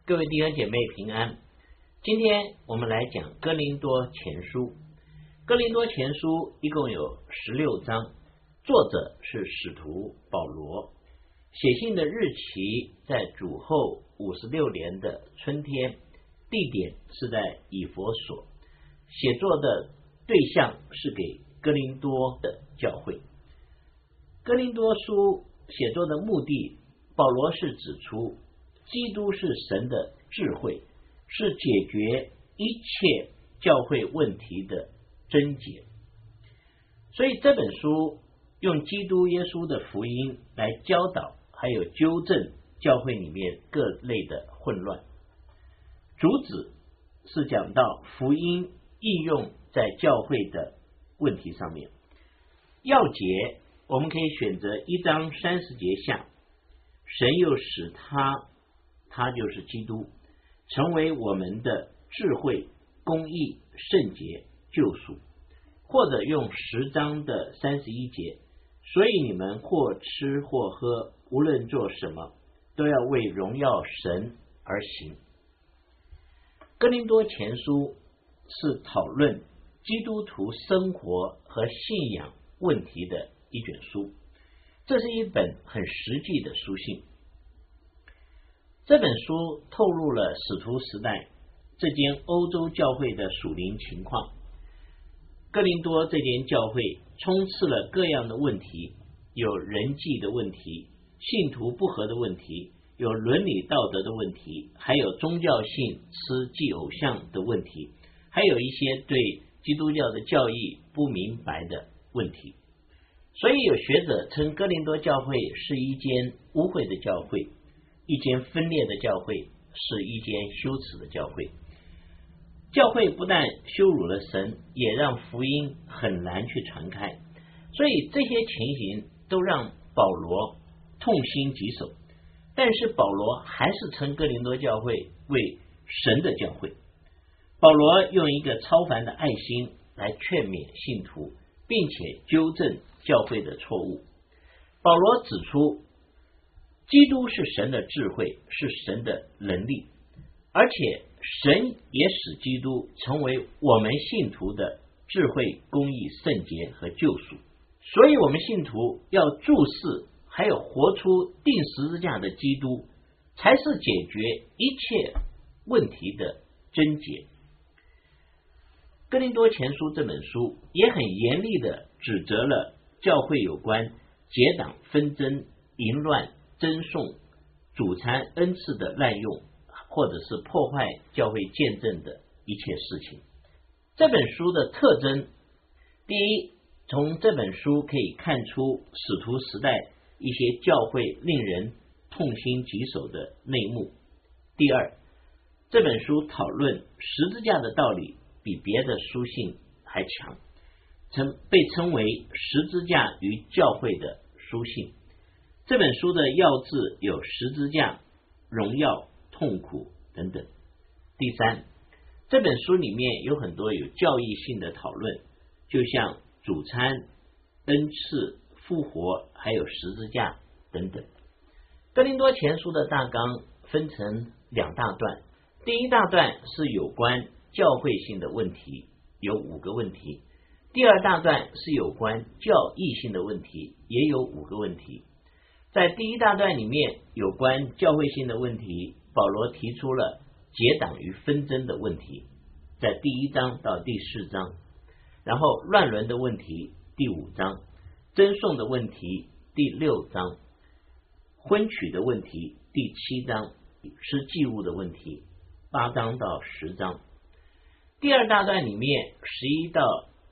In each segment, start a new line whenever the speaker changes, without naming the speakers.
各位弟兄姐妹平安。今天我们来讲哥林多前书。哥林多前书一共有16章，作者是使徒保罗，写信的日期在主后56年的春天，地点是在以弗所，写作的对象是给哥林多的教会。哥林多书写作的目的，保罗是指出基督是神的智慧，是解决一切教会问题的真解。所以这本书用基督耶稣的福音来教导还有纠正教会里面各类的混乱。主旨是讲到福音应用在教会的问题上面。要节我们可以选择1章30节下，神又使他就是基督，成为我们的智慧、公义、圣洁、救赎。或者用10章的31节，所以你们或吃或喝，无论做什么，都要为荣耀神而行。哥林多前书是讨论基督徒生活和信仰问题的一卷书，这是一本很实际的书信。这本书透露了使徒时代这间欧洲教会的属灵情况。哥林多这间教会充斥了各样的问题，有人际的问题，信徒不合的问题，有伦理道德的问题，还有宗教性吃祭偶像的问题，还有一些对基督教的教义不明白的问题。所以有学者称哥林多教会是一间污秽的教会，一间分裂的教会，是一间羞耻的教会。教会不但羞辱了神，也让福音很难去传开。所以这些情形都让保罗痛心疾首。但是保罗还是称哥林多教会为神的教会。保罗用一个超凡的爱心来劝勉信徒，并且纠正教会的错误。保罗指出，基督是神的智慧，是神的能力，而且神也使基督成为我们信徒的智慧、公义、圣洁和救赎。所以我们信徒要注视还有活出钉十字架的基督，才是解决一切问题的真解。哥林多前书这本书也很严厉的指责了教会有关结党纷争、淫乱、争讼、主餐恩赐的滥用，或者是破坏教会见证的一切事情。这本书的特征，第一，从这本书可以看出使徒时代一些教会令人痛心疾首的内幕。第二，这本书讨论十字架的道理比别的书信还强，被称为十字架与教会的书信。这本书的要旨有十字架、荣耀、痛苦等等。第三，这本书里面有很多有教义性的讨论，就像主餐、恩赐、复活，还有十字架等等。哥林多前书的大纲分成2大段，第一大段是有关教会性的问题，有5个问题。第二大段是有关教义性的问题，也有5个问题。在第一大段里面，有关教会性的问题，保罗提出了结党与纷争的问题，在第1章到第4章。然后乱伦的问题第5章，争讼的问题第6章，婚娶的问题第7章，吃祭物的问题8章到10章。第二大段里面11到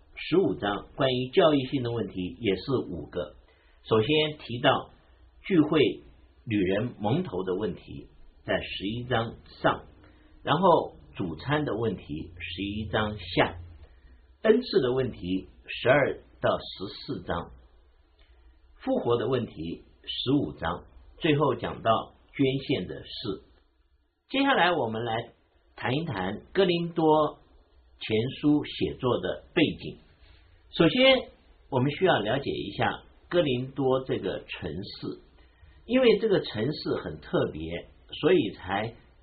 15章关于教义性的问题也是5个。首先提到聚会女人蒙头的问题，在11章上，然后主餐的问题11章下，恩赐的问题12到14章，复活的问题15章，最后讲到捐献的事。接下来我们来谈一谈哥林多前书写作的背景。首先我们需要了解一下哥林多这个城市，因为这个城市很特别，所以才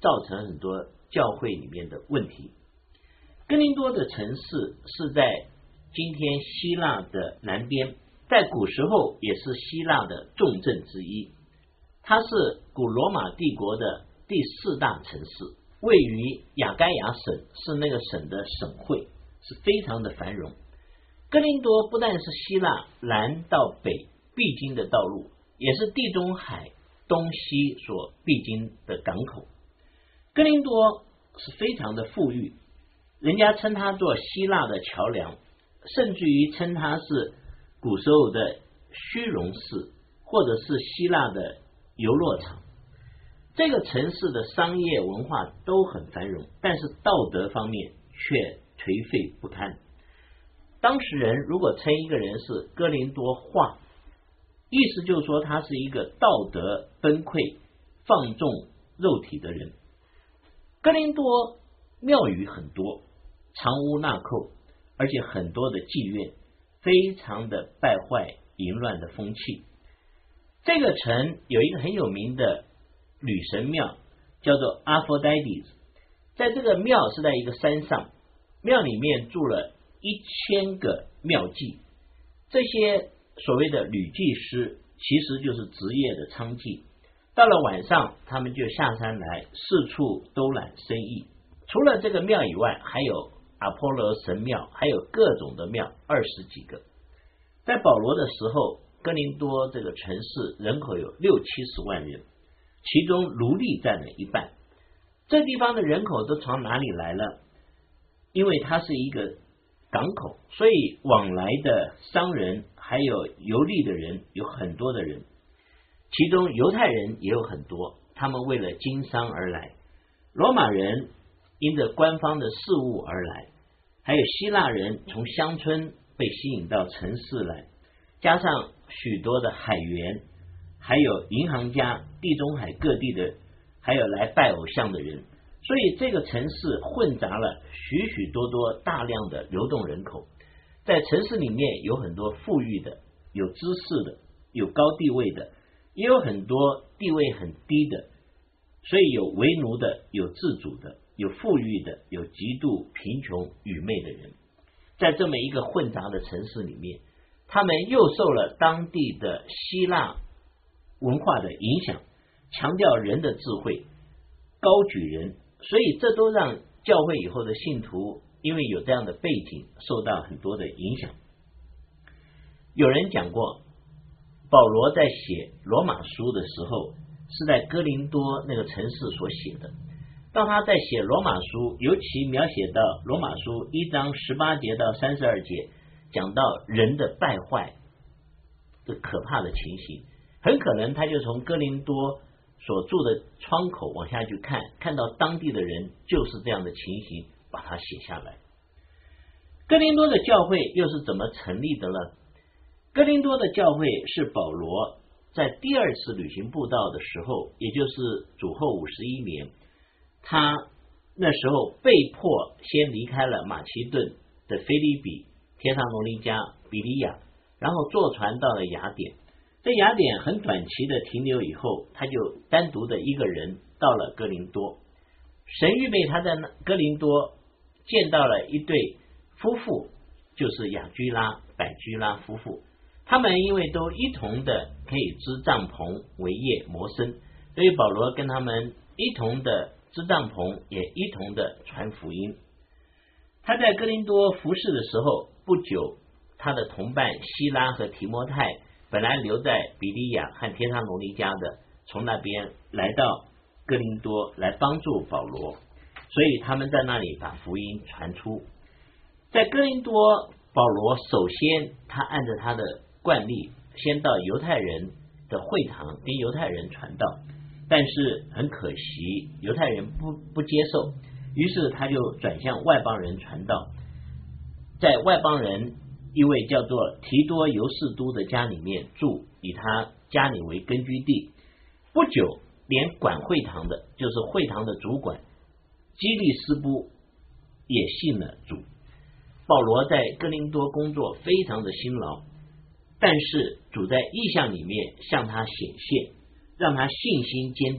造成很多教会里面的问题。哥林多的城市是在今天希腊的南边，在古时候也是希腊的重镇之一，它是古罗马帝国的第4大城市，位于亚该亚省，是那个省的省会，是非常的繁荣。哥林多不但是希腊南到北必经的道路，也是地中海东西所必经的港口。哥林多是非常的富裕，人家称它做希腊的桥梁，甚至于称它是古时候的虚荣市，或者是希腊的游乐场。这个城市的商业文化都很繁荣，但是道德方面却颓废不堪。当时人如果称一个人是哥林多化，意思就是说他是一个道德崩溃、放纵肉体的人。哥林多庙宇很多，藏污纳垢，而且很多的妓院，非常的败坏淫乱的风气。这个城有一个很有名的女神庙，叫做 Aphrodite， 在这个庙是在一个山上，庙里面住了1000个庙妓，这些所谓的女祭司其实就是职业的娼妓，到了晚上他们就下山来四处兜揽生意。除了这个庙以外，还有阿波罗神庙，还有各种的庙20几个。在保罗的时候，哥林多这个城市人口有60-70万人，其中奴隶占了一半。这地方的人口都从哪里来了？因为它是一个港口，所以往来的商人还有游历的人有很多的人，其中犹太人也有很多，他们为了经商而来，罗马人因着官方的事务而来，还有希腊人从乡村被吸引到城市来，加上许多的海员，还有银行家，地中海各地的，还有来拜偶像的人，所以这个城市混杂了许许多多大量的流动人口。在城市里面有很多富裕的，有知识的，有高地位的，也有很多地位很低的，所以有为奴的，有自主的，有富裕的，有极度贫穷愚昧的人。在这么一个混杂的城市里面，他们又受了当地的希腊文化的影响，强调人的智慧，高举人，所以这都让教会以后的信徒因为有这样的背景受到很多的影响。有人讲过，保罗在写罗马书的时候是在哥林多那个城市所写的。当他在写罗马书，尤其描写到罗马书1章18节到32节，讲到人的败坏的可怕的情形，很可能他就从哥林多所住的窗口往下去看，看到当地的人就是这样的情形，把它写下来。哥林多的教会又是怎么成立的呢？哥林多的教会是保罗在第2次旅行布道的时候，也就是主后51年，他那时候被迫先离开了马其顿的腓立比、帖撒罗尼迦、比利亚，然后坐船到了雅典。在雅典很短期的停留以后，他就单独的一个人到了哥林多。神预备他在哥林多见到了一对夫妇，就是雅居拉、百居拉夫妇。他们因为都一同的可以织帐篷为业谋生，所以保罗跟他们一同的织帐篷，也一同的传福音。他在哥林多服侍的时候不久，他的同伴希拉和提摩太本来留在比利亚和帖撒罗尼迦的，从那边来到哥林多来帮助保罗，所以他们在那里把福音传出。在哥林多，保罗首先他按照他的惯例，先到犹太人的会堂跟犹太人传道，但是很可惜犹太人不接受，于是他就转向外邦人传道。在外邦人一位叫做提多犹士都的家里面住，以他家里为根据地。不久，连管会堂的，就是会堂的主管基利斯布也信了主。保罗在哥林多工作非常的辛劳，但是主在异象里面向他显现，让他信心坚定，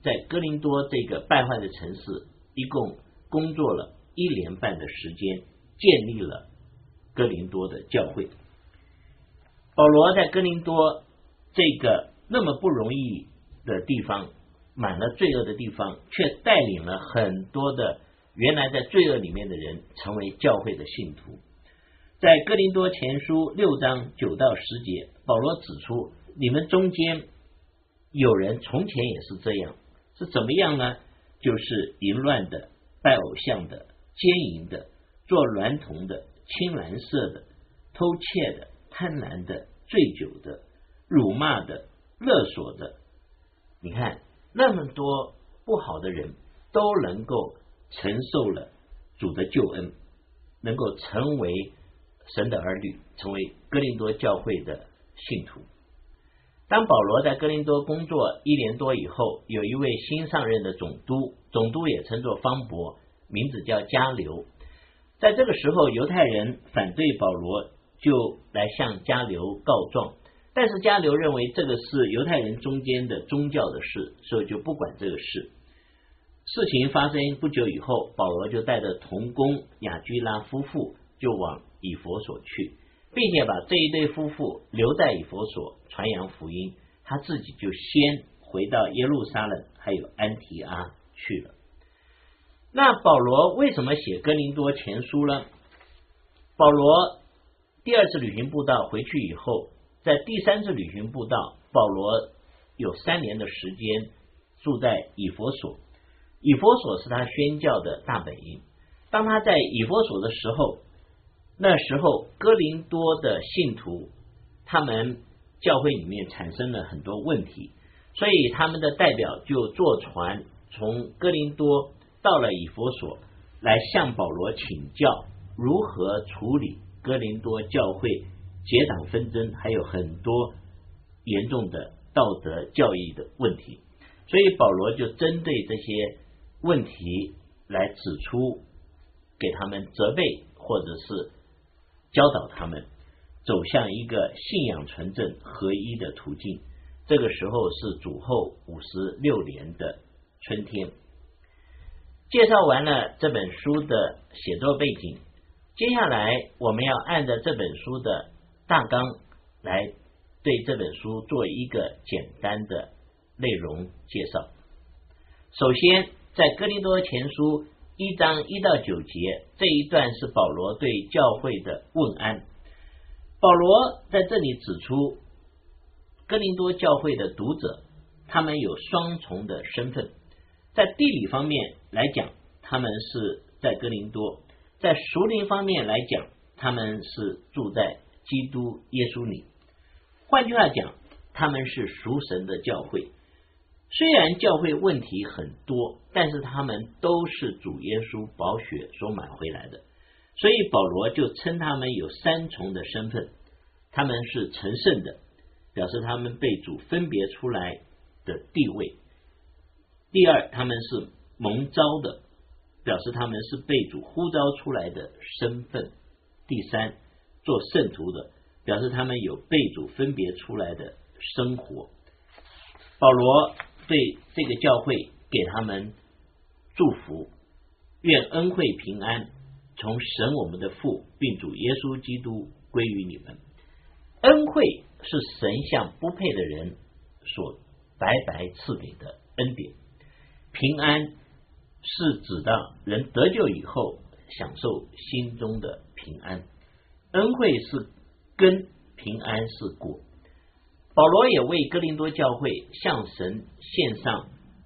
在哥林多这个败坏的城市一共工作了1年半的时间，建立了哥林多的教会。保罗在哥林多这个那么不容易的地方，满了罪恶的地方，却带领了很多的原来在罪恶里面的人成为教会的信徒。在哥林多前书6章9到10节，保罗指出，你们中间有人从前也是这样，是怎么样呢？就是淫乱的、拜偶像的、奸淫的、做娈童的、青蓝色的、偷窃的、贪婪的、醉酒的、辱骂的、勒索的。你看那么多不好的人都能够承受了主的救恩，能够成为神的儿女，成为哥林多教会的信徒。当保罗在哥林多工作1年多以后，有一位新上任的总督也称作方伯，名字叫迦流。在这个时候，犹太人反对保罗，就来向迦流告状，但是迦流认为这个是犹太人中间的宗教的事，所以就不管这个事。事情发生不久以后，保罗就带着同工雅居拉夫妇就往以弗所去，并且把这一对夫妇留在以弗所传扬福音，他自己就先回到耶路撒冷还有安提阿去了。那保罗为什么写哥林多前书呢？保罗第2次旅行布道回去以后，在第3次旅行布道，保罗有3年的时间住在以弗所。以弗所是他宣教的大本营。当他在以弗所的时候，那时候哥林多的信徒他们教会里面产生了很多问题，所以他们的代表就坐船从哥林多到了以弗所，来向保罗请教如何处理哥林多教会结党纷争，还有很多严重的道德教义的问题。所以保罗就针对这些问题来指出，给他们责备，或者是教导他们走向一个信仰纯正合一的途径。这个时候是主后56年的春天。介绍完了这本书的写作背景，接下来我们要按照这本书的大纲来对这本书做一个简单的内容介绍。首先，在哥林多前书1章1到9节，这一段是保罗对教会的问安。保罗在这里指出，哥林多教会的读者他们有双重的身份，在地理方面来讲，他们是在哥林多；在属灵方面来讲，他们是住在基督耶稣里。换句话讲，他们是属神的教会。虽然教会问题很多，但是他们都是主耶稣宝血所买回来的，所以保罗就称他们有3重的身份。他们是成圣的，表示他们被主分别出来的地位；第二，他们是蒙召的，表示他们是被主呼召出来的身份；第三，做圣徒的，表示他们有被主分别出来的生活。保罗对这个教会给他们祝福，愿恩惠平安从神我们的父并主耶稣基督归于你们。恩惠是神向不配的人所白白赐给的恩典，平安是指到人得救以后享受心中的平安。恩惠是根，平安是果。保罗也为哥林多教会向神献上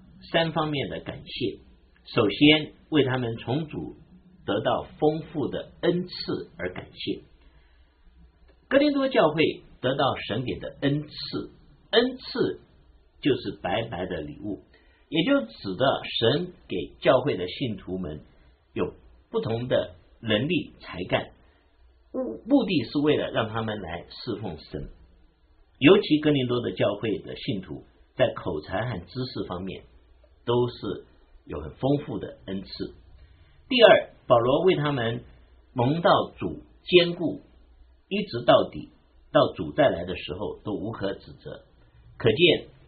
3方面的感谢。首先，为他们从主得到丰富的恩赐而感谢。哥林多教会得到神给的恩赐，恩赐就是白白的礼物，也就指的神给教会的信徒们有不同的能力才干，目的是为了让他们来侍奉神。尤其哥林多的教会的信徒在口才和知识方面都是有很丰富的恩赐。第二，保罗为他们蒙到主坚固，一直到底，到主再来的时候都无可指责。可见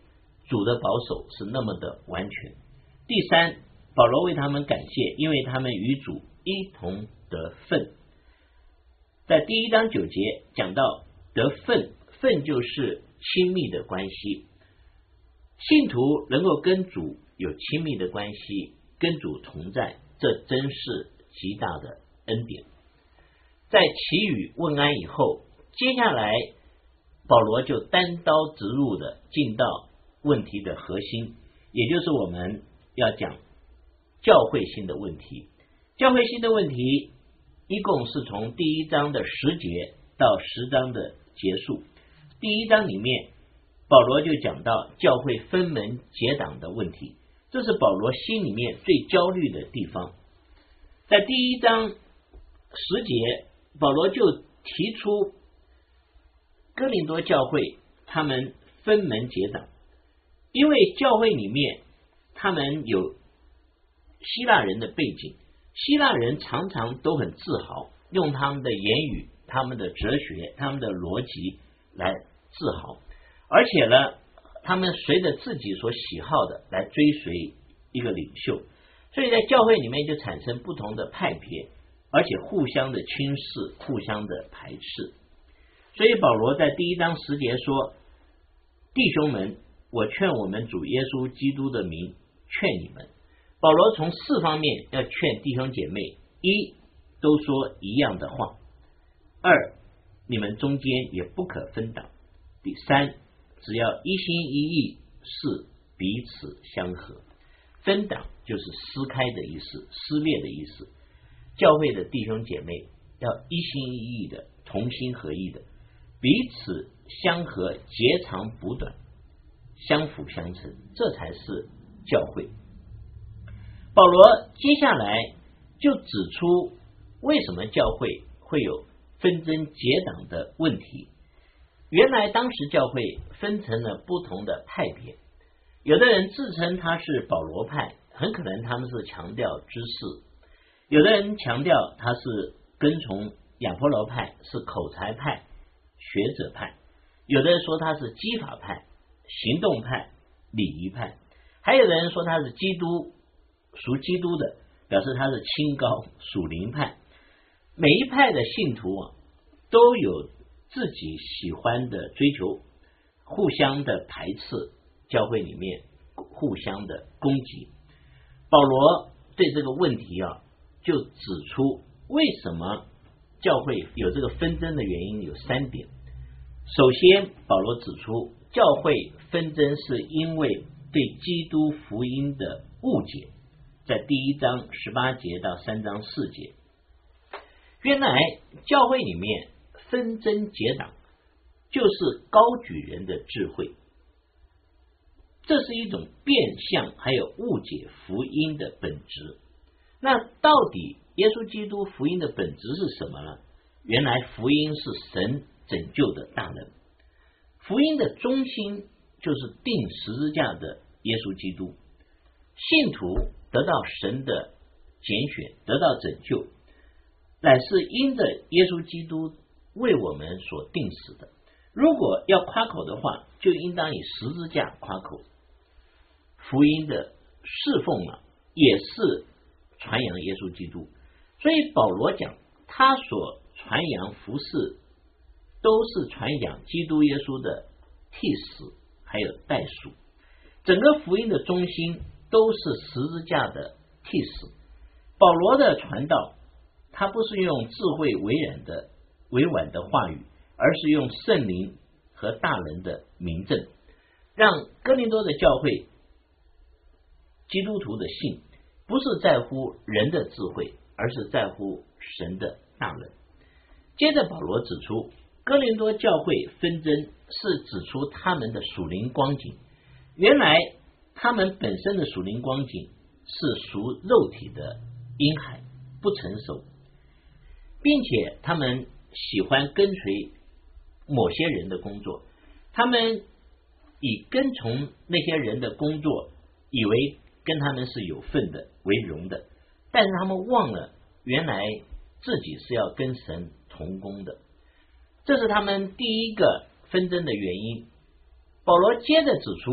主的保守是那么的完全。第三，保罗为他们感谢，因为他们与主一同得分。在第1章9节讲到得分，分就是亲密的关系，信徒能够跟主有亲密的关系，跟主同在，这真是极大的恩典。在祈语问安以后，接下来保罗就单刀直入的进到问题的核心，也就是我们要讲教会性的问题。教会性的问题一共是从第1章的10节到10章的结束。第1章里面保罗就讲到教会分门结党的问题，这是保罗心里面最焦虑的地方。在第1章10节，保罗就提出哥林多教会他们分门结党，因为教会里面他们有希腊人的背景，希腊人常常都很自豪，用他们的言语、他们的哲学、他们的逻辑来自豪，而且呢，他们随着自己所喜好的来追随一个领袖，所以在教会里面就产生不同的派别，而且互相的轻视，互相的排斥。所以保罗在第1章10节说，弟兄们，我劝我们主耶稣基督的名劝你们。保罗从4方面要劝弟兄姐妹：一，都说一样的话；二，你们中间也不可分党；第三，只要一心一意，是彼此相合。分党就是撕开的意思，撕裂的意思。教会的弟兄姐妹要一心一意的，同心合意的，彼此相合，截长补短，相辅相成，这才是教会。保罗接下来就指出为什么教会会有纷争结党的问题。原来当时教会分成了不同的派别，有的人自称他是保罗派，很可能他们是强调知识；有的人强调他是跟从亚波罗派，是口才派、学者派；有的人说他是基法派、行动派、礼仪派；还有的人说他是基督，属基督的，表示他是清高属灵派。每一派的信徒都有自己喜欢的追求，互相的排斥，教会里面互相的攻击。保罗对这个问题就指出为什么教会有这个纷争的原因有3点。首先，保罗指出教会纷争是因为对基督福音的误解，在第1章18节到3章4节。原来教会里面纷争结党就是高举人的智慧，这是一种变相还有误解福音的本质。那到底耶稣基督福音的本质是什么呢？原来福音是神拯救的大能，福音的中心就是钉十字架的耶稣基督，信徒得到神的拣选，得到拯救，乃是因着耶稣基督为我们所定死的。如果要夸口的话，就应当以十字架夸口。福音的侍奉也是传扬耶稣基督，所以保罗讲他所传扬服侍都是传扬基督耶稣的替死还有代赎，整个福音的中心都是十字架的替死。保罗的传道他不是用智慧委婉的话语，而是用圣灵和大能的明证，让哥林多的教会基督徒的信不是在乎人的智慧，而是在乎神的大能。接着保罗指出，哥林多教会纷争是指出他们的属灵光景，原来他们本身的属灵光景是属肉体的婴孩，不成熟，并且他们喜欢跟随某些人的工作，他们以跟从那些人的工作以为跟他们是有份的为荣的，但是他们忘了原来自己是要跟神同工的，这是他们第一个纷争的原因。保罗接着指出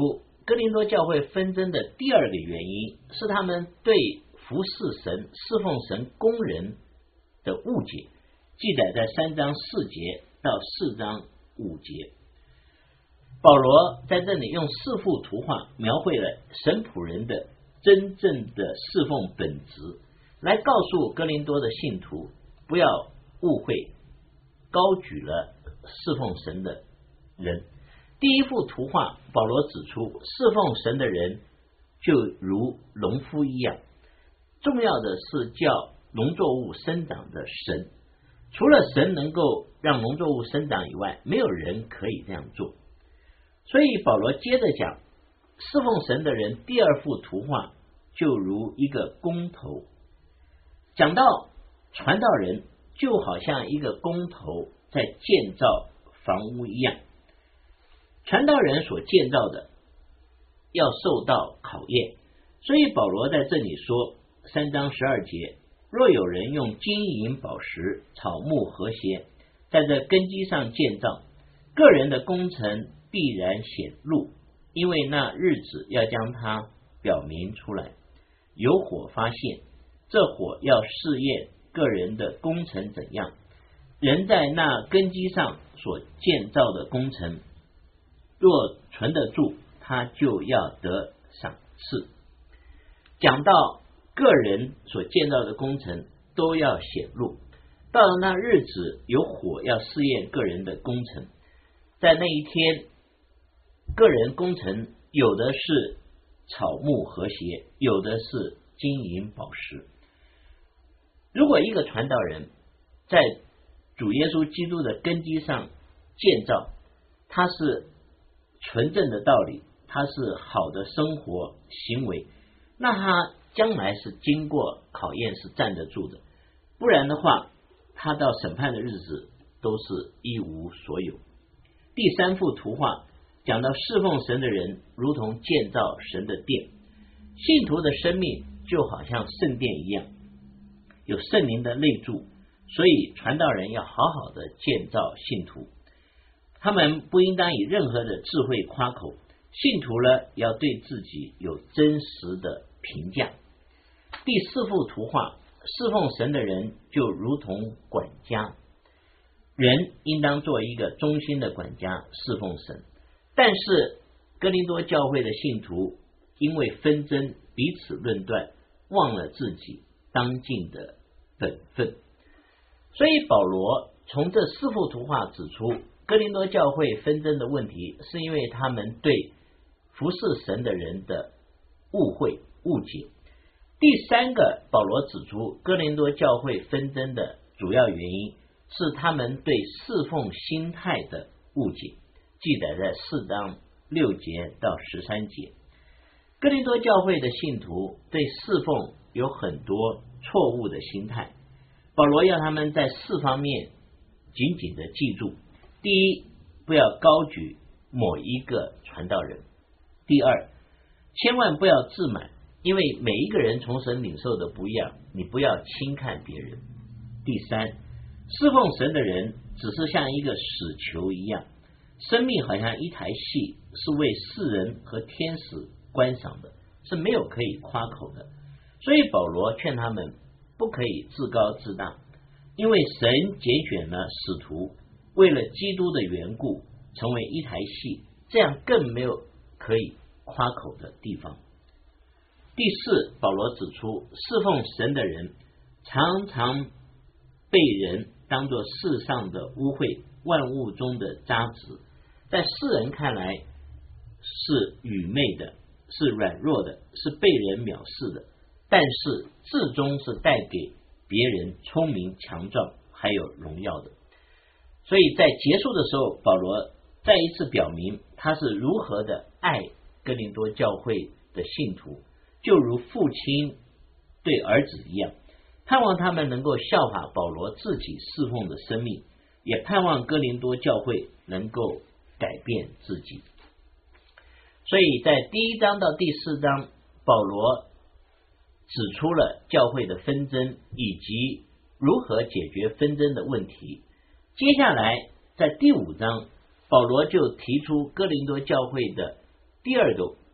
哥林多教会纷争的第二个原因是他们对服侍神、侍奉神工人的误解，记载在3章4节到4章5节。保罗在这里用4幅图画描绘了神仆人的真正的侍奉本质，来告诉哥林多的信徒不要误会高举了侍奉神的人。第一幅图画，保罗指出侍奉神的人就如农夫一样，重要的是叫农作物生长的神，除了神能够让农作物生长以外，没有人可以这样做。所以保罗接着讲，侍奉神的人第二幅图画就如一个工头，讲到传道人就好像一个工头在建造房屋一样，传道人所建造的要受到考验。所以保罗在这里说3章12节，若有人用金银宝石、草木和谐在这根基上建造，个人的工程必然显露，因为那日子要将它表明出来，有火发现，这火要试验个人的工程怎样。人在那根基上所建造的工程若存得住，他就要得赏赐。讲到个人所建造的工程都要显露，到了那日子，有火要试验个人的工程。在那一天，个人工程有的是草木和谐，有的是金银宝石。如果一个传道人在主耶稣基督的根基上建造，他是纯正的道理，他是好的生活行为，那他将来是经过考验，是站得住的。不然的话，他到审判的日子都是一无所有。第3幅图画讲到侍奉神的人如同建造神的殿，信徒的生命就好像圣殿一样，有圣灵的内住，所以传道人要好好的建造信徒，他们不应当以任何的智慧夸口，信徒呢要对自己有真实的评价。第4幅图画，侍奉神的人就如同管家，人应当做一个忠心的管家侍奉神。但是哥林多教会的信徒因为纷争彼此论断，忘了自己当尽的本分。所以保罗从这4幅图画指出，哥林多教会纷争的问题是因为他们对服侍神的人的误会误解。第3个，保罗指出哥林多教会纷争的主要原因是他们对侍奉心态的误解，记载在4章6节到13节。哥林多教会的信徒对侍奉有很多错误的心态，保罗要他们在4方面紧紧的记住。第一，不要高举某一个传道人。第二，千万不要自满，因为每一个人从神领受的不一样，你不要轻看别人。第三，侍奉神的人只是像一个死囚一样，生命好像一台戏，是为世人和天使观赏的，是没有可以夸口的。所以保罗劝他们不可以自高自大，因为神拣选了使徒，为了基督的缘故成为一台戏，这样更没有可以夸口的地方。第四，保罗指出侍奉神的人常常被人当作世上的污秽，万物中的渣滓，在世人看来是愚昧的，是软弱的，是被人藐视的，但是至终是带给别人聪明强壮还有荣耀的。所以在结束的时候，保罗再一次表明他是如何的爱哥林多教会的信徒，就如父亲对儿子一样，盼望他们能够效法保罗自己侍奉的生命，也盼望哥林多教会能够改变自己。所以在第1章到第4章，保罗指出了教会的纷争以及如何解决纷争的问题。接下来在第5章，保罗就提出哥林多教会的第二个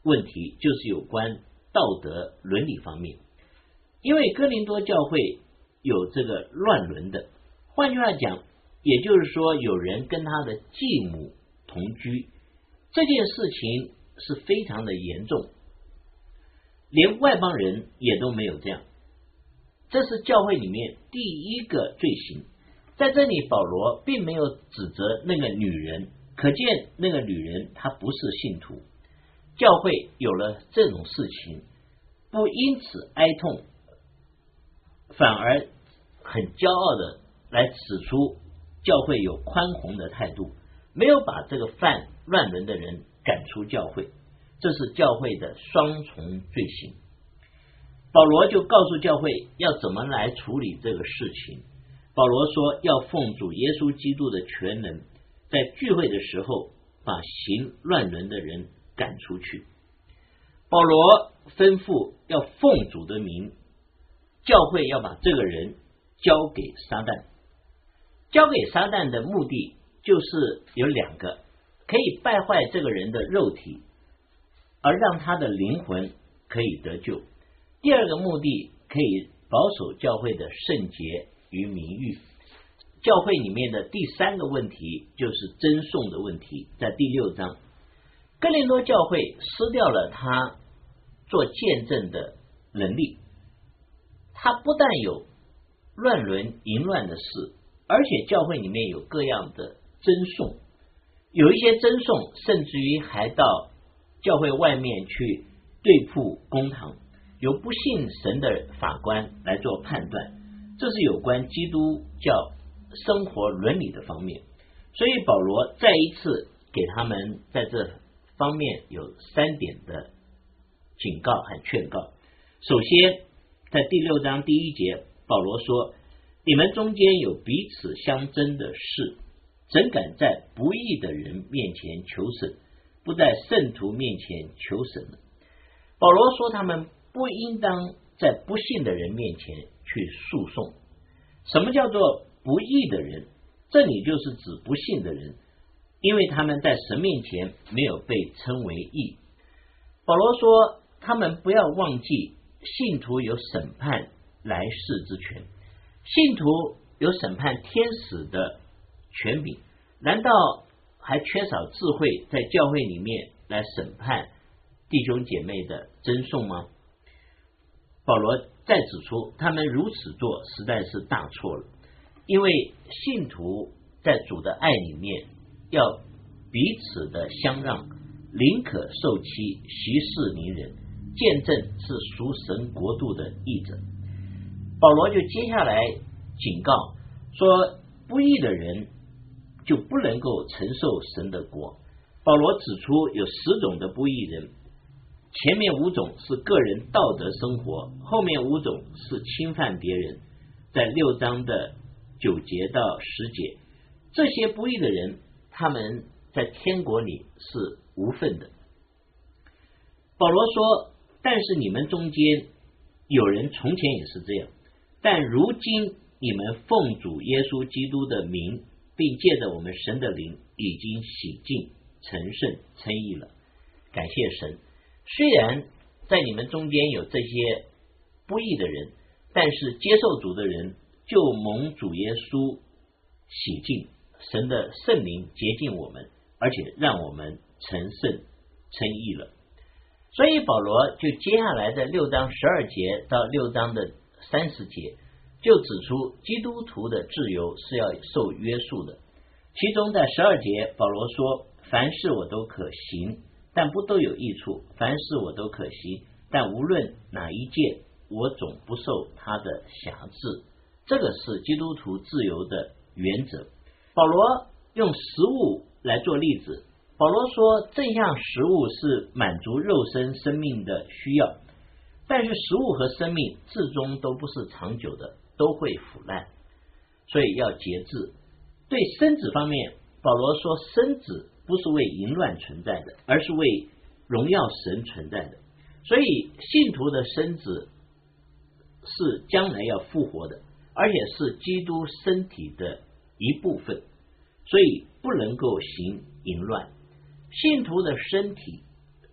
问题就是有关道德伦理方面，因为哥林多教会有这个乱伦的，换句话讲，也就是说有人跟他的继母同居，这件事情是非常的严重，连外邦人也都没有这样，这是教会里面第一个罪行。在这里保罗并没有指责那个女人，可见那个女人她不是信徒，教会有了这种事情不因此哀痛，反而很骄傲的来指出教会有宽宏的态度，没有把这个犯乱伦的人赶出教会，这是教会的双重罪行。保罗就告诉教会要怎么来处理这个事情。保罗说要奉主耶稣基督的全能，在聚会的时候把行乱伦的人赶出去。保罗吩咐要奉主的名，教会要把这个人交给撒旦。交给撒旦的目的就是有两个，可以败坏这个人的肉体，而让他的灵魂可以得救。第二个目的可以保守教会的圣洁与名誉。教会里面的第三个问题就是争讼的问题，在第6章，哥林多教会失掉了他做见证的能力，他不但有乱伦淫乱的事，而且教会里面有各样的争讼，有一些争讼甚至于还到教会外面去对簿公堂，由不信神的法官来做判断，这是有关基督教生活伦理的方面。所以保罗再一次给他们在这方面有3点的警告和劝告。首先在第6章第1节，保罗说，你们中间有彼此相争的事，怎敢在不义的人面前求审，不在圣徒面前求审呢？保罗说他们不应当在不信的人面前去诉讼。什么叫做不义的人？这里就是指不信的人，因为他们在神面前没有被称为义。保罗说他们不要忘记信徒有审判来世之权，信徒有审判天使的权柄，难道还缺少智慧在教会里面来审判弟兄姐妹的争讼吗？保罗再指出他们如此做实在是大错了，因为信徒在主的爱里面要彼此的相让，宁可受欺，息事宁人，见证是属神国度的义者。保罗就接下来警告说，不义的人就不能够承受神的国。保罗指出有10种的不义人，前面5种是个人道德生活，后面5种是侵犯别人，在6章的9节到10节，这些不义的人他们在天国里是无份的。保罗说，但是你们中间有人从前也是这样，但如今你们奉主耶稣基督的名，并借着我们神的灵已经洗净成圣称义了。感谢神，虽然在你们中间有这些不义的人，但是接受主的人就蒙主耶稣洗净，神的圣灵洁净我们，而且让我们成圣称义了。所以保罗就接下来的6章12节到6章的30节就指出基督徒的自由是要受约束的。其中在12节保罗说，凡事我都可行，但不都有益处，凡事我都可行，但无论哪一件我总不受他的辖制。这个是基督徒自由的原则。保罗用食物来做例子，保罗说这项食物是满足肉身生命的需要，但是食物和生命至终都不是长久的，都会腐烂，所以要节制。对身子方面，保罗说身子不是为淫乱存在的，而是为荣耀神存在的。所以信徒的身子是将来要复活的，而且是基督身体的一部分，所以不能够行淫乱。信徒的身体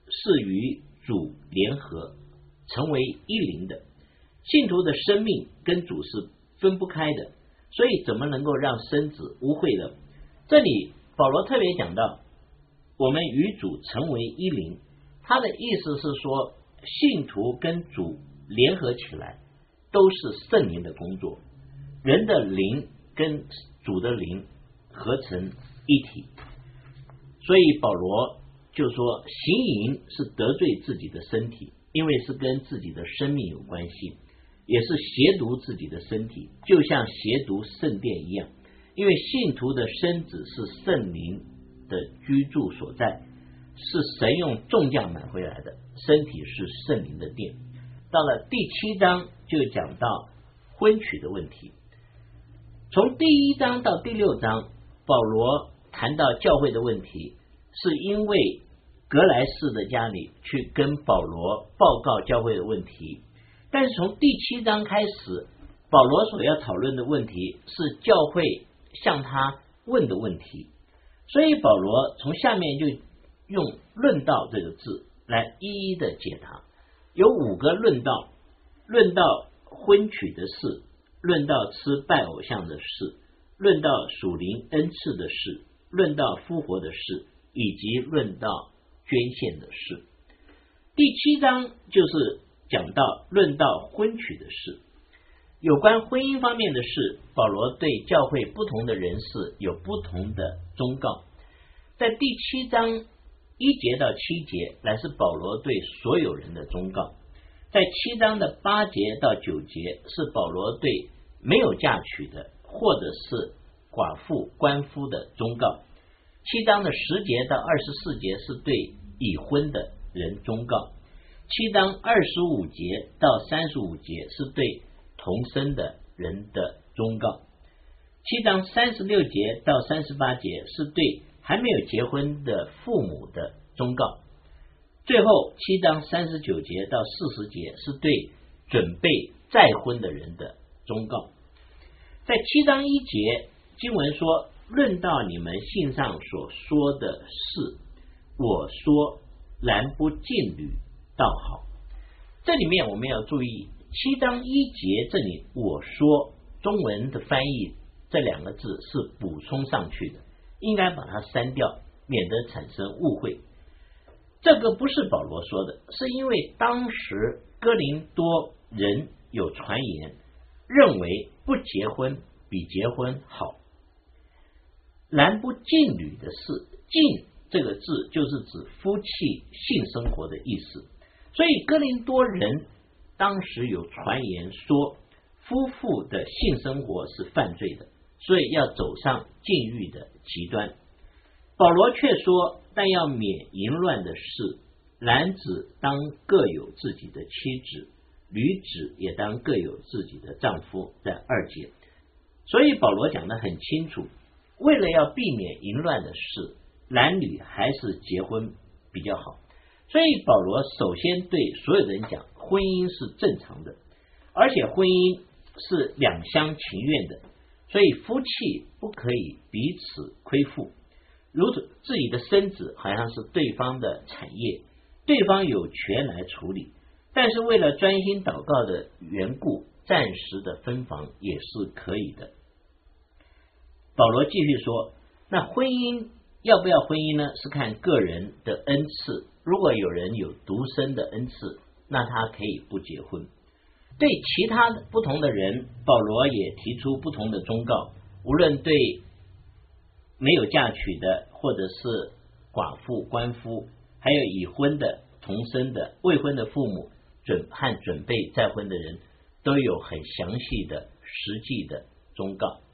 是与主联合成为一灵的，信徒的生命跟主是分不开的，所以怎么能够让身子污秽呢？这里保罗特别讲到我们与主成为一灵，他的意思是说信徒跟主联合起来都是圣灵的工作，人的灵跟主的灵合成一体，所以保罗就说行淫是得罪自己的身体，因为是跟自己的生命有关系，也是亵渎自己的身体，就像亵渎圣殿一样，因为信徒的身子是圣灵的居住所在，是神用重价买回来的，身体是圣灵的殿。到了第7章就讲到婚娶的问题，从第1章到第6章保罗谈到教会的问题，是因为格莱士的家里去跟保罗报告教会的问题，但是从第7章开始，保罗所要讨论的问题是教会向他问的问题，所以保罗从下面就用论道这个字来一一的解答，有5个论道，论到婚娶的事，论到吃拜偶像的事，论到属灵恩赐的事，论到复活的事，以及论到捐献的事。第7章就是讲到论到婚娶的事，有关婚姻方面的事，保罗对教会不同的人士有不同的忠告。在第7章1节到7节乃是保罗对所有人的忠告，在7章的8节到9节是保罗对没有嫁娶的或者是寡妇官夫的忠告，7章的10节到24节是对已婚的人忠告，7章25节到35节是对同生的人的忠告，7章36节到38节是对还没有结婚的父母的忠告，最后7章39节到40节是对准备再婚的人的忠告。在7章1节经文说，论到你们信上所说的事，我说男不近女倒好。这里面我们要注意7章1节这里我说，中文的翻译这2个字是补充上去的，应该把它删掉，免得产生误会。这个不是保罗说的，是因为当时哥林多人有传言认为不结婚比结婚好。男不近女的事，近这个字就是指夫妻性生活的意思，所以哥林多人当时有传言说夫妇的性生活是犯罪的，所以要走上禁欲的极端。保罗却说，但要免淫乱的事，男子当各有自己的妻子，女子也当各有自己的丈夫，在2节。所以保罗讲得很清楚，为了要避免淫乱的事，男女还是结婚比较好。所以保罗首先对所有人讲，婚姻是正常的，而且婚姻是两厢情愿的，所以夫妻不可以彼此亏负，如自己的身子好像是对方的产业，对方有权来处理，但是为了专心祷告的缘故，暂时的分房也是可以的。保罗继续说，那婚姻要不要婚姻呢？是看个人的恩赐，如果有人有独生的恩赐，那他可以不结婚。对其他不同的人，保罗也提出不同的忠告，无论对没有嫁娶的，或者是寡妇官夫，还有已婚的、同生的、未婚的父母和准备再婚的人，都有很详细的实际的忠告。